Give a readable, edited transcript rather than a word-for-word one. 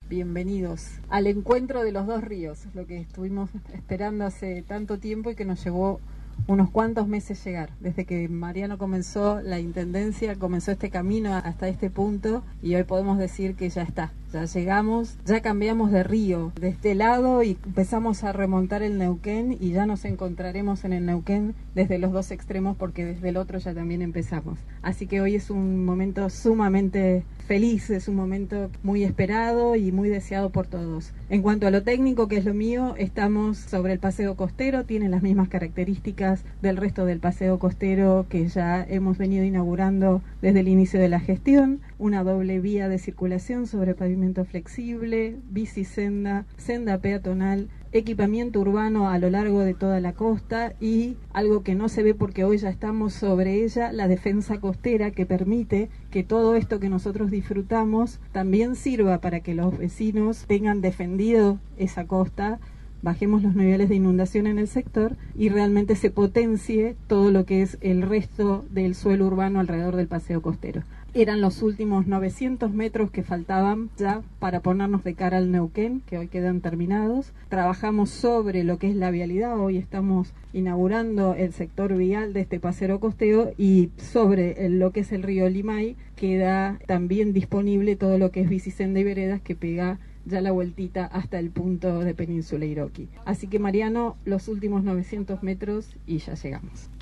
bienvenidos al encuentro de los dos ríos, lo que estuvimos esperando hace tanto tiempo y que nos llevó unos cuantos meses llegar. Desde que Mariano comenzó la intendencia, comenzó este camino hasta este punto y hoy podemos decir que ya está, ya llegamos, ya cambiamos de río de este lado y empezamos a remontar el Neuquén y ya nos encontraremos en el Neuquén desde los dos extremos porque desde el otro ya también empezamos. Así que hoy es un momento sumamente feliz, es un momento muy esperado y muy deseado por todos. En cuanto a lo técnico, que es lo mío, estamos sobre el paseo costero, tiene las mismas características del resto del paseo costero que ya hemos venido inaugurando desde el inicio de la gestión, una doble vía de circulación sobre pavimento flexible, bicisenda, senda peatonal, equipamiento urbano a lo largo de toda la costa y algo que no se ve porque hoy ya estamos sobre ella, la defensa costera que permite que todo esto que nosotros disfrutamos también sirva para que los vecinos tengan defendido esa costa, bajemos los niveles de inundación en el sector y realmente se potencie todo lo que es el resto del suelo urbano alrededor del paseo costero. Eran los últimos 900 metros que faltaban ya para ponernos de cara al Neuquén, que hoy quedan terminados. Trabajamos sobre lo que es la vialidad, hoy estamos inaugurando el sector vial de este paseo costero y sobre lo que es el río Limay queda también disponible todo lo que es bicisenda y veredas que pega ya la vueltita hasta el punto de Península Iroquí. Así que Mariano, los últimos 900 metros y ya llegamos.